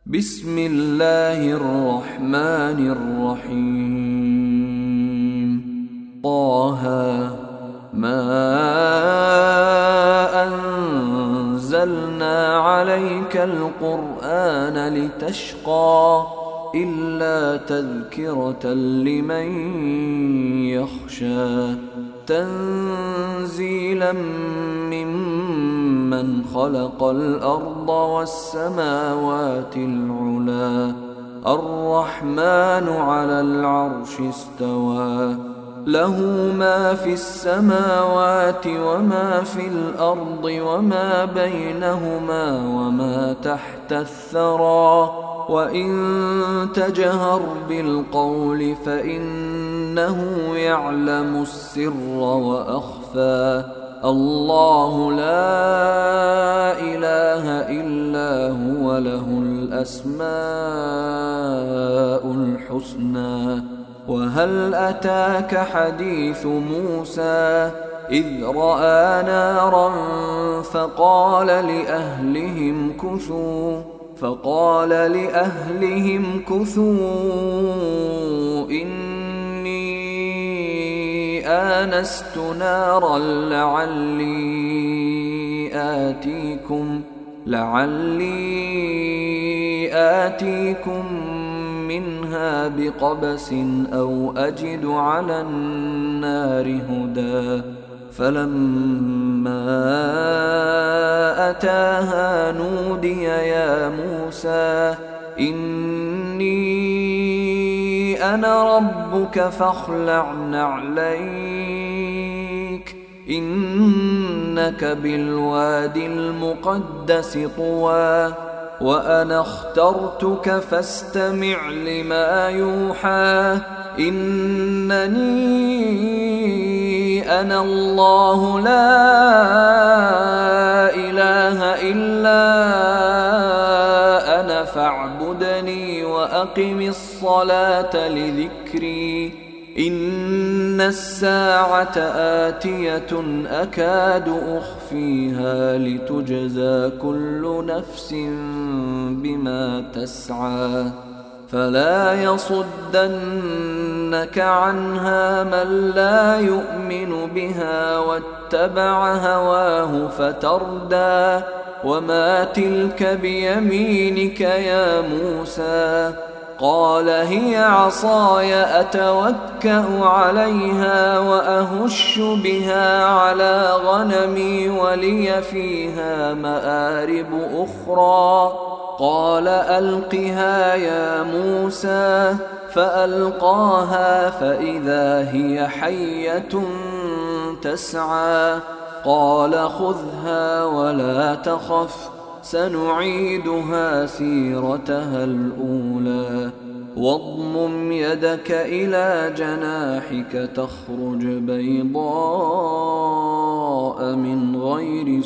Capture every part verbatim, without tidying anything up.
بسم الله الرحمن الرحيم. طه ما أنزلنا عليك القرآن لتشقى إلا تذكرة لمن يخشى تنزيلا ممن خلق الأرض والسماوات العلى الرحمن على العرش استوى له ما في السماوات وما في الأرض وما بينهما وما تحت الثرى وإن تجهر بالقول فإنه يعلم السر وأخفى الله لا إله إلا هو له الأسماء الحسنى. وهل أتاك حديث موسى إذ رأى نارا فقال لأهلهم كثوا فقال لأهلهم كثوا إني آنست نارا لعلي آتيكم لعلي آتيكم منها بقبس أو أجد على النار هدى. فلما أتاها نودي يا موسى إني أنا ربك فاخلع نعليك إنك بالوادي المقدس طوى وأنا اخترتك فاستمع لما يوحى إنني أنا الله لا إله إلا أنا فاعبدني وأقم الصلاة لذكري إن الساعة آتية أكاد أخفيها لتجزى كل نفس بما تسعى فلا يصدنك عنها من لا يؤمن بها واتبع هواه فتردى. وما تلك بيمينك يا موسى قال هي عصاي أتوكأ عليها وأهش بها على غنمي ولي فيها مآرب أخرى قال ألقها يا موسى فألقاها فإذا هي حية تسعى قال خذها ولا تخف سنعيدها سيرتها الأولى واضمم يدك إلى جناحك تخرج بيضاء من غير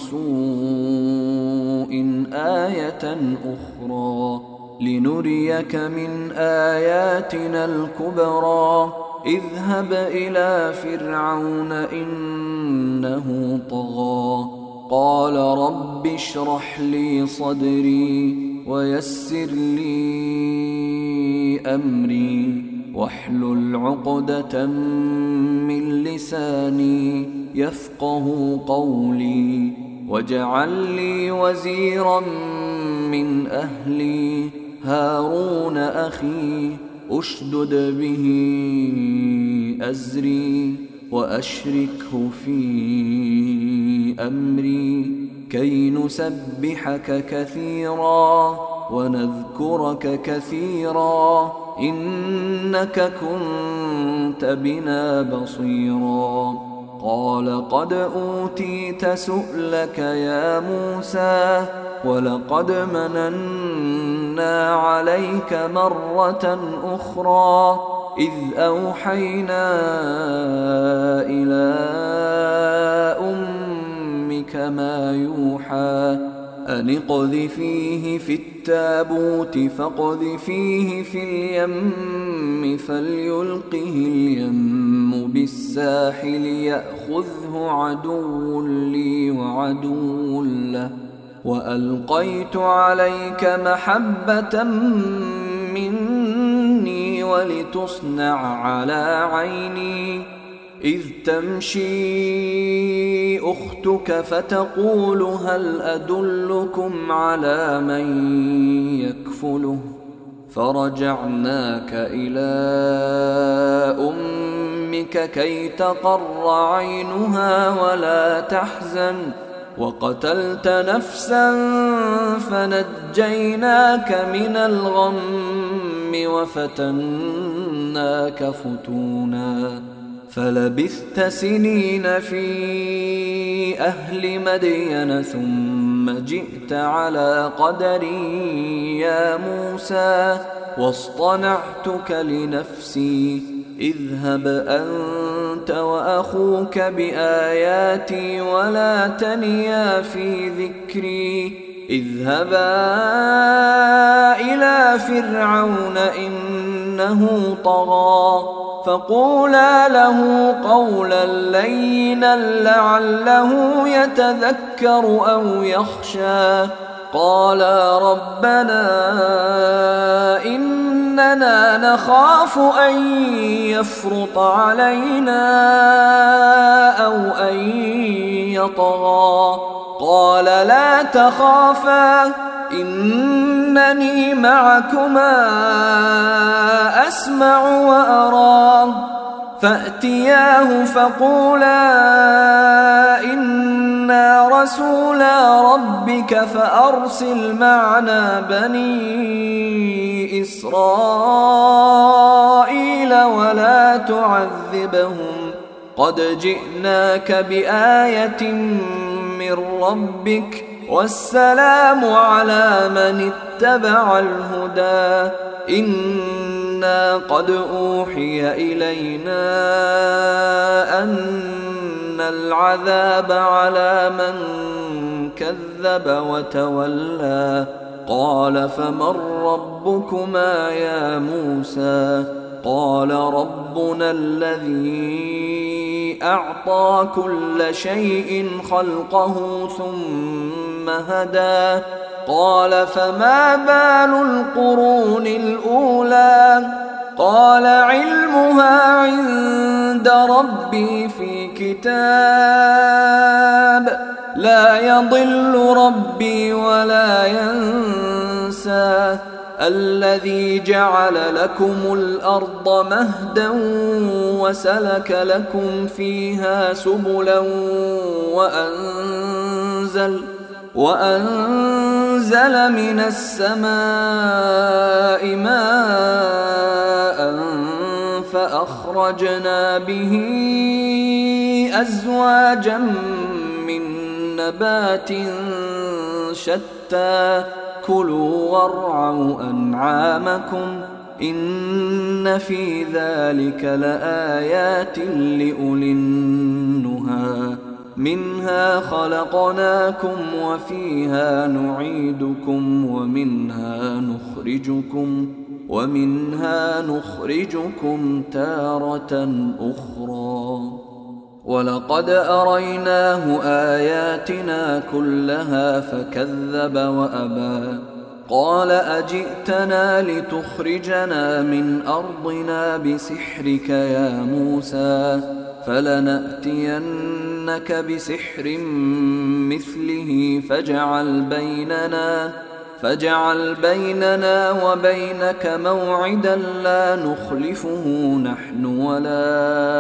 سوء آية أخرى لنريك من آياتنا الكبرى اذهب إلى فرعون إنه طغى قال رب اشرح لي صدري ويسر لي أمري واحلل عقدة من لساني يفقه قولي واجعل لي وزيرا من أهلي هارون أخي أشدد به أزري وأشركه في أمري كي نسبحك كثيرا ونذكرك كثيرا إنك كنت بنا بصيرا قال قد أوتيت سؤلك يا موسى ولقد مننا عليك مرة أخرى إذ أوحينا إلى أمك ما يوحى أن اقذفيه في التابوت فاقذفيه في اليم فليلقه اليم بالساحل يأخذه عدو لي وعدو له وألقيت عليك محبة مني ولتصنع على عيني إذ تمشي أختك فتقول هل أدلكم على من يكفله فرجعناك إلى أمك كي تقر عينها ولا تحزن وقتلت نفسا فنجيناك من الغم وفتناك فتونا فلبثت سنين في أهل مدين ثم جئت على قدري يا موسى واصطنعتك لنفسي اذهب أنت وأخوك بآياتي ولا تنيا في ذكري اذهبا إلى فرعون إنه طغى فقولا له قولا لينا لعله يتذكر أو يخشى قالا ربنا إننا نخاف أن يفرط علينا أو أن يطغى قال لا تخافا إنني معكما أسمع وأرى فأتياه فقولا إنا رسولا ربك فأرسل معنا بني إسرائيل ولا تعذبهم قد جئناك بآية من ربك والسلام على من اتبع الهدى إنا قد أوحي إلينا أن العذاب على من كذب وتولى قال فمن ربكما يا موسى قال ربنا الذي أعطى كل شيء خلقه ثم هدى قال فما بال القرون الأولى قال علمها عند ربي في كتاب لا يضل ربي ولا ينسى الذي جعل لكم الأرض مهدا وسلك لكم فيها سبلا وأنزل وأنزل من السماء ماء فأخرجنا به أزواجا من نبات شتى كلوا وارعوا أنعامكم إن في ذلك لآيات لأولي النهى منها خلقناكم وفيها نعيدكم ومنها نخرجكم ومنها نخرجكم تارة أخرى ولقد أريناه آياتنا كلها فكذب وأبى قال أجئتنا لتخرجنا من أرضنا بسحرك يا موسى فلنأتينك بسحر مثله فاجعل بيننا فاجعل بيننا وبينك موعدا لا نخلفه نحن ولا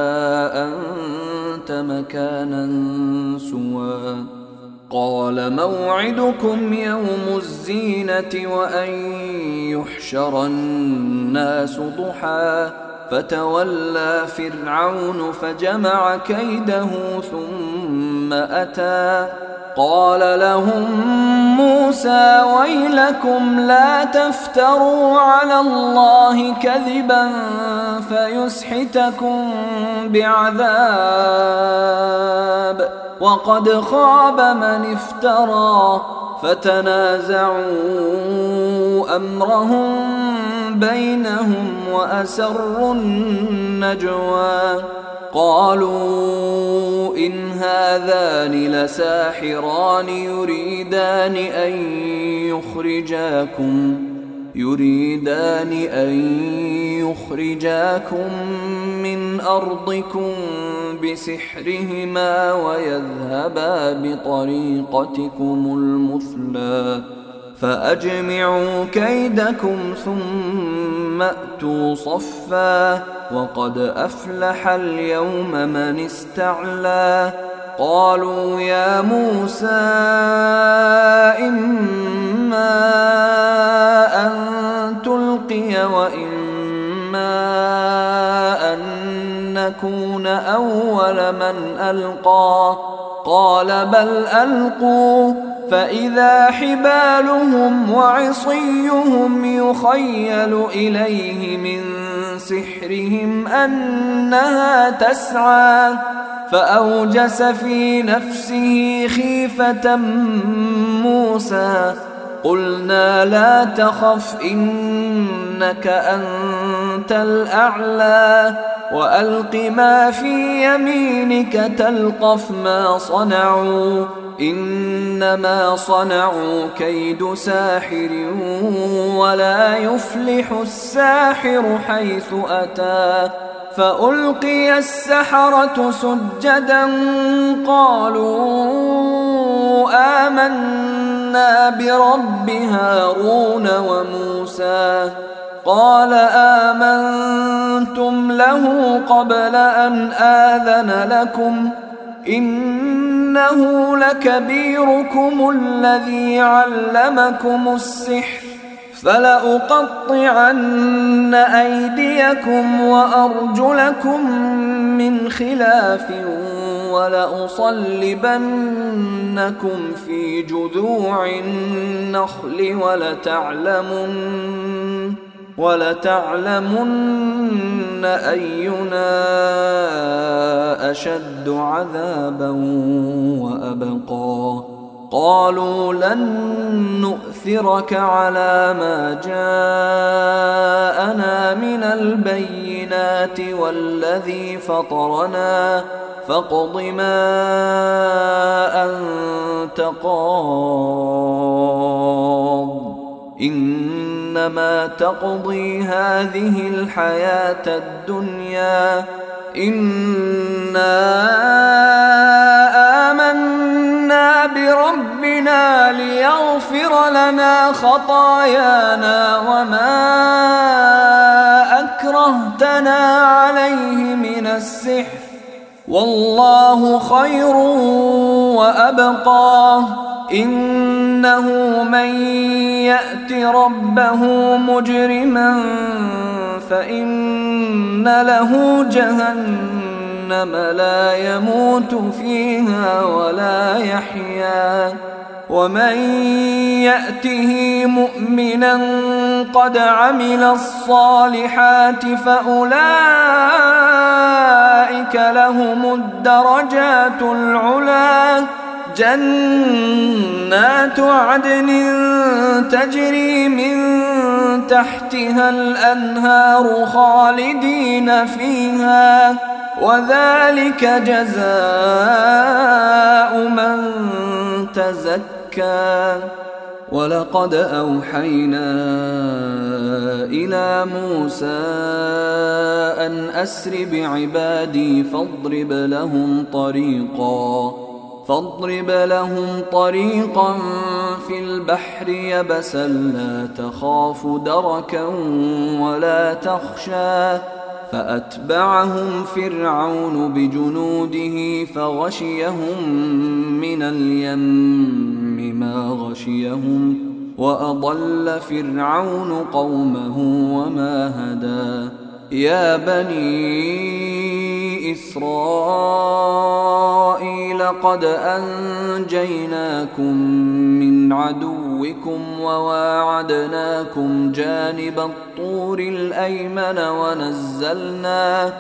أنت مكانا سوى قال موعدكم يوم الزينة وأن يحشر الناس ضحى فتولى فرعون فجمع كيده ثم أتى قال لهم موسى ويلكم لا تفتروا على الله كذبا فيسحتكم بعذاب وقد خاب من افترى فتنازعوا أمرهم بينهم وأسروا النجوى قالوا إن هذان لساحران يريدان أن يخرجاكم يريدان أن يخرجاكم من أرضكم بسحرهما ويذهبا بطريقتكم المثلى فأجمعوا كيدكم ثم أتوا صفا وقد أفلح اليوم من استعلى قالوا يا موسى إما أن تلقي وإما أن نكون أول من ألقى قال بل ألقوا فإذا حبالهم وعصيهم يخيل إليه من سحرهم أنها تسعى فأوجس في نفسه خيفة موسى قلنا لا تخف إنك أنت الأعلى وألق ما في يمينك تلقف ما صنعوا إنما صنعوا كيد ساحر ولا يفلح الساحر حيث أتى فألقي السحرة سجدا قالوا آمنا برب هارون وموسى قال آمنتم له قبل أن آذن لكم إنه لكبيركم الذي علمكم السحر فلأقطعن أيديكم وأرجلكم من خلاف ولأصلبنكم في جذوع النخل ولتعلمن ولتعلمن أينا أشد عذابا وأبقى قالوا لن نؤثرك على ما جاءنا من البينات والذي فطرنا فاقض ما أنت قاض إنما تقضي هذه الحياة الدنيا إنا آمنا بربنا ليغفر لنا خطايانا وما أكرهتنا عليه من السحر والله خير وأبقى إنه من يأت ربه مجرما فإن له جهنم لا يموت فيها ولا يحيا ومن يأته مؤمنا قد عمل الصالحات فأولئك لهم الدرجات العلى جنات عدن تجري من تحتها الأنهار خالدين فيها وذلك جزاء من تزكى ولقد أوحينا إلى موسى أن أسر بعبادي فاضرب لهم طريقا فاضرب لهم طريقا في البحر يبسا لا تخاف دركا ولا تخشى فأتبعهم فرعون بجنوده فغشيهم من اليم ما غشيهم وأضل فرعون قومه وما هدى يا بني إسرائيل قد أنجيناكم من عدوكم وواعدناكم جانب الطور الأيمن ونزلنا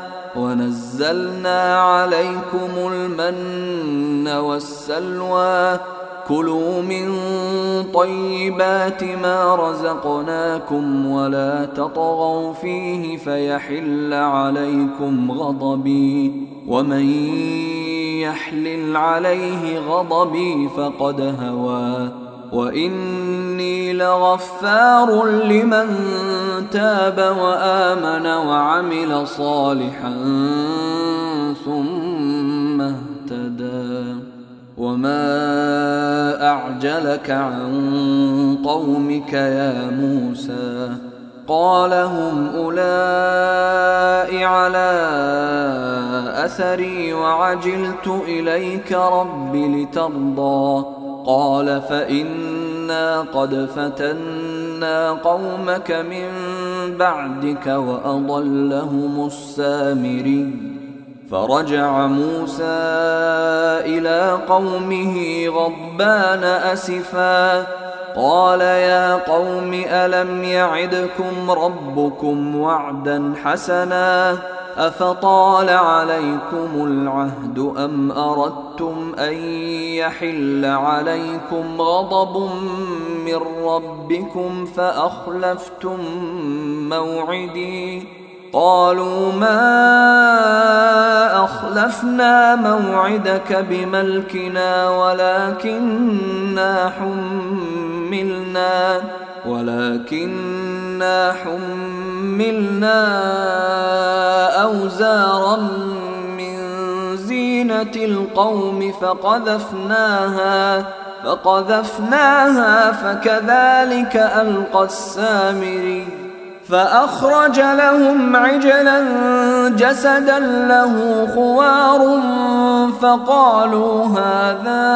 ونزلنا عليكم المن والسلوى كلوا من طيبات ما رزقناكم ولا تطغوا فيه فيحل عليكم غضبي ومن يحلل عليه غضبي فقد هوى وإني لغفار لمن تاب وآمن وعمل صالحا ثم اهتدى وما أعجلك عن قومك يا موسى قال هم أولئك على أثري وعجلت إليك رب لترضى قال فإنا قد فتنا قومك من بعدك وأضلهم السامري فرجع موسى إلى قومه غضبان أسفا قال يا قوم ألم يعدكم ربكم وعدا حسنا أفطال عليكم العهد أم أردتم أن يحل عليكم غضب من ربكم فأخلفتم موعدي قالوا ما أخلفنا موعدك بملكنا ولكننا حملنا ولكننا حملنا أوزارا من زينة القوم فقذفناها فقذفناها فكذلك ألقى السامري فأخرج لهم عجلا جسدا له خوار فقالوا هذا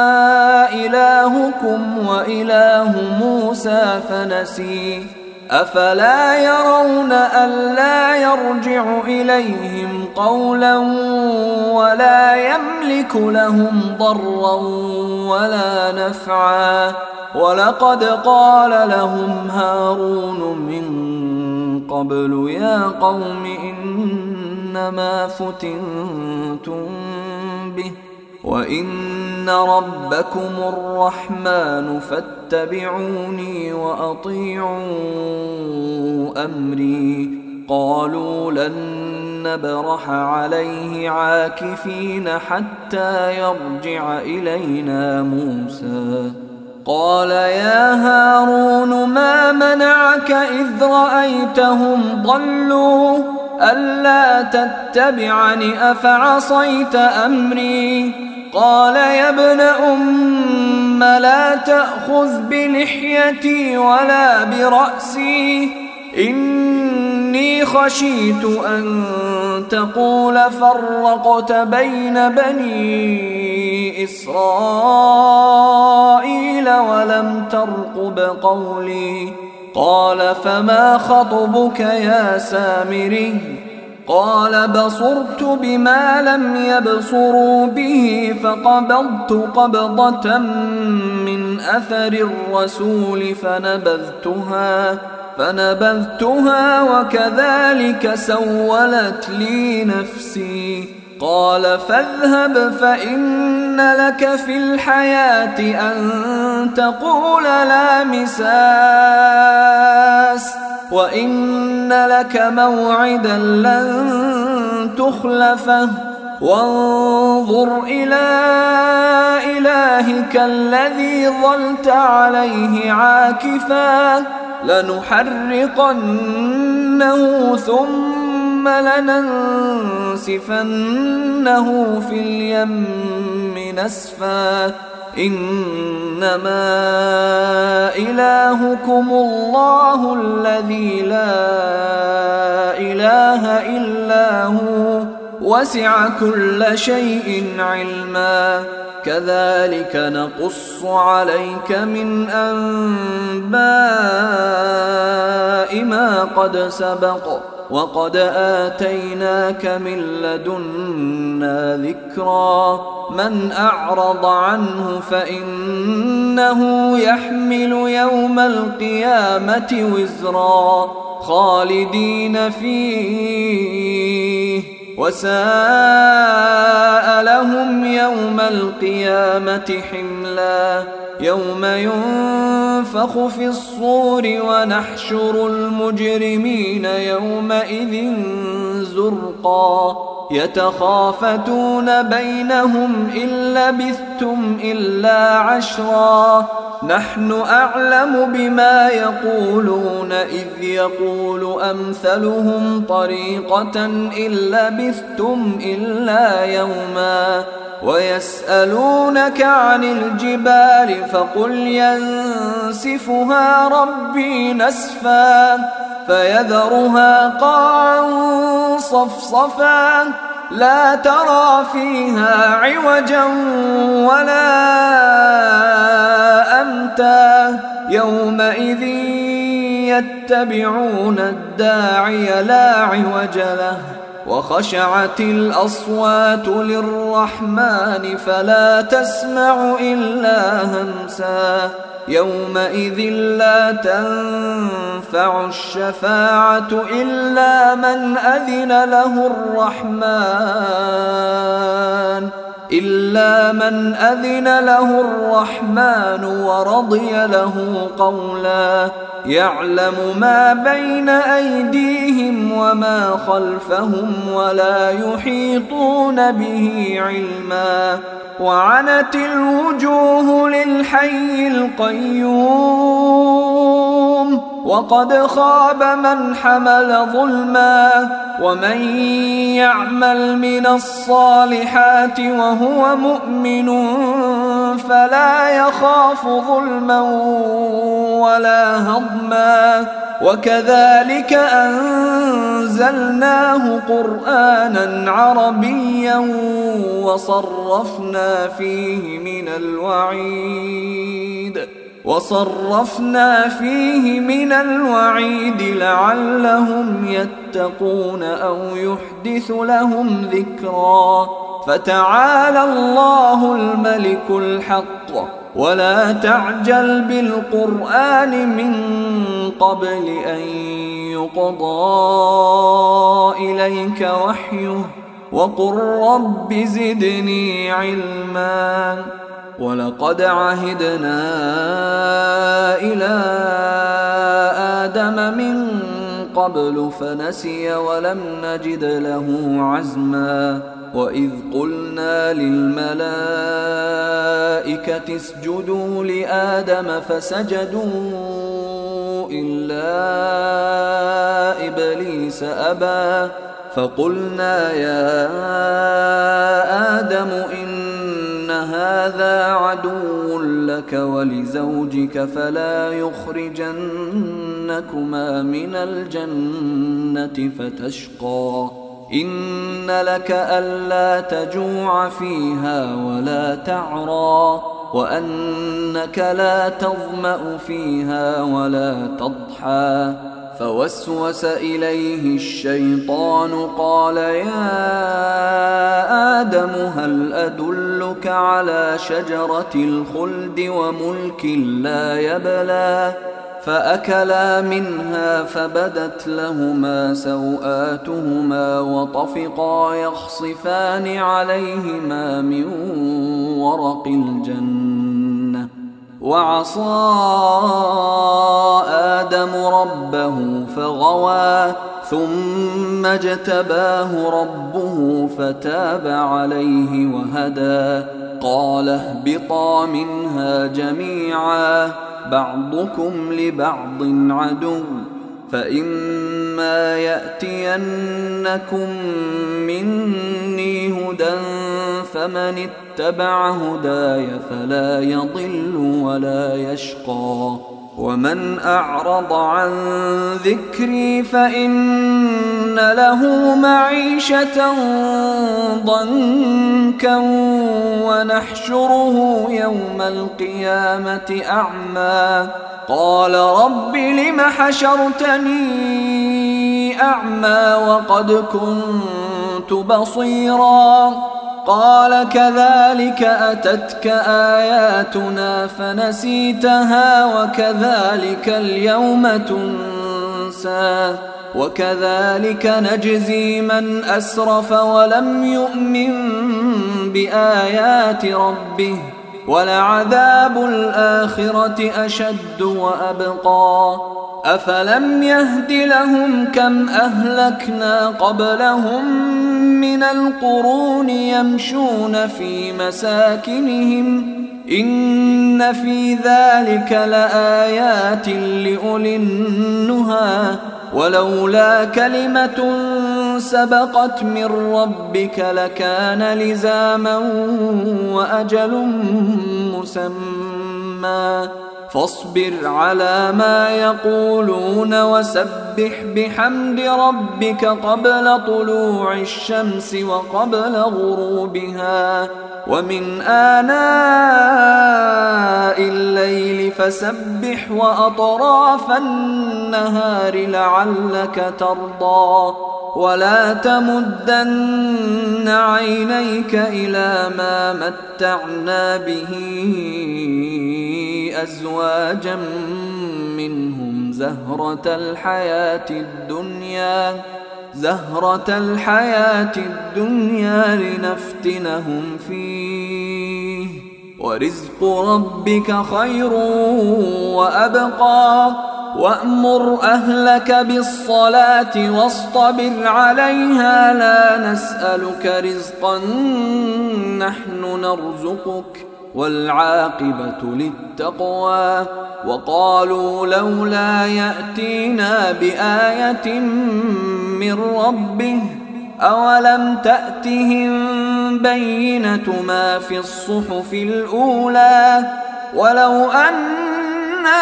إلهكم وإله موسى فنسي أفلا يرون ألا يرجع إليهم قولا ولا يملك لهم ضرا ولا نفعا ولقد قال لهم هارون من قبل يا قوم إنما فتنتم به وإن ربكم الرحمن فاتبعوني وأطيعوا أمري قالوا لن نبرح عليه عاكفين حتى يرجع إلينا موسى قال يا هارون ما منعك إذ رأيتهم ضلوا ألا تتبعني أفعصيت أمري قال يا ابن أم لا تأخذ بلحيتي ولا برأسي إني خشيت أن تقول فرقت بين بني إسرائيل ولم ترقب قولي قال فما خطبك يا سامري قال بصرت بما لم يبصروا به فقبضت قبضة من أثر الرسول فنبذتها فنبذتها وكذلك سولت لي نفسي قال فاذهب فإن لك في الحياة أن تقول لا مساس وإن لك موعدا لن تخلفه وانظر إلى إلهك الذي ظلت عليه عاكفا لنحرقنه ثم لننسفنه في اليم نسفا إنما إلهكم الله الذي لا إله إلا هو وسع كل شيء علما كذلك نقص عليك من أنباء ما قد سبق وقد آتيناك من لدنا ذكرا من أعرض عنه فإنه يحمل يوم القيامة وزرا خالدين فيه وساء لهم يوم القيامة حملا يوم ينفخ في الصور ونحشر المجرمين يومئذ زرقا يتخافتون بينهم إن لبثتم إلا عشرا نحن أعلم بما يقولون إذ يقول أمثلهم طريقة إن لبثتم إلا يوما ويسألونك عن الجبال فقل ينسفها ربي نسفا فيذرها قاعا صفصفا لا ترى فيها عوجا ولا أمتا يومئذ يتبعون الداعي لا عوج له وخشعت الأصوات للرحمن فلا تسمع إلا همسا يومئذ لا تنفع الشفاعة إلا من أذن له الرحمن إلا من أذن له الرحمن ورضي له قولا يعلم ما بين أيديهم وما خلفهم ولا يحيطون به علما وعنت الوجوه للحي القيوم وقد خاب من حمل ظلما ومن يعمل من الصالحات وهو مؤمن فلا يخاف ظلما ولا هضما وكذلك أنزلناه قرآنا عربيا وصرفنا فيه من الوعيد وصرفنا فيه من الوعيد لعلهم يتقون أو يحدث لهم ذكرا فتعالى الله الملك الحق ولا تعجل بالقرآن من قبل أن يقضى إليك وحيه وقل رب زدني علما ولقد عهدنا إلى آدم من قبل فنسي ولم نجد له عزما وإذ قلنا للملائكة اسجدوا لآدم فسجدوا إلا إبليس أبى فقلنا يا آدم إن هذا عدو لك ولزوجك فلا يخرجنكما من الجنة فتشقى إن لك ألا تجوع فيها ولا تعرى وأنك لا تظمأ فيها ولا تضحى فوسوس إليه الشيطان قال يا آدم هل أدلك على شجرة الخلد وملك لا يبلى فأكلا منها فبدت لهما سوآتهما وطفقا يخصفان عليهما من ورق الجنة وعصى آدم ربه فغوى ثم اجتباه ربه فتاب عليه وهدى قال اهبطا منها جميعا بعضكم لبعض عدو فإما يأتينكم مني هدى فمن اتبع هداي فلا يضل ولا يشقى ومن أعرض عن ذكري فإن له معيشة ضنكا ونحشره يوم القيامة أعمى قال رب لم حشرتني أعمى وقد كنت بصيرا قال كذلك أتتك آياتنا فنسيتها وكذلك اليوم تنسى ينسى وكذلك نجزي من أسرف ولم يؤمن بآيات ربه ولعذاب الآخرة أشد وأبقى أفلم يهد لهم كم أهلكنا قبلهم من القرون يمشون في مساكنهم إن في ذلك لآيات لأولي النهى ولولا كلمة سبقت من ربك لكان لزاما وأجل مسمى فاصبر على ما يقولون وسبح بحمد ربك قبل طلوع الشمس وقبل غروبها ومن آناء الليل فسبح وأطراف النهار لعلك ترضى ولا تمدن عينيك إلى ما متعنا به أزواجا منهم زهرة الحياة الدنيا زهرة الحياة الدنيا لنفتنهم فيه ورزق ربك خير وأبقى وأمر أهلك بالصلاة واصطبر عليها لا نسألك رزقا نحن نرزقك والعاقبة للتقوى وقالوا لولا يأتينا بآية من ربه أولم تأتهم بينة ما في الصحف الأولى ولو أنا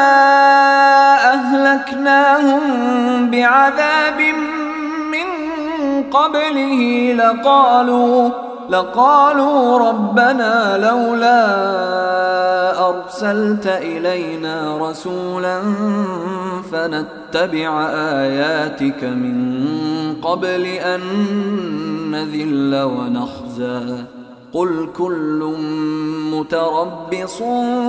أهلكناهم بعذاب من قبله لقالوا لقالوا ربنا لولا أرسلت إلينا رسولا فنتبع آياتك من قبل أن نذل ونخزى قل كل متربص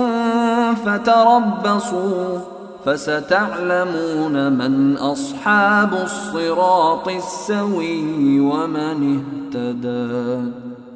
فتربصوا فستعلمون من أصحاب الصراط السوي ومن اهتدى.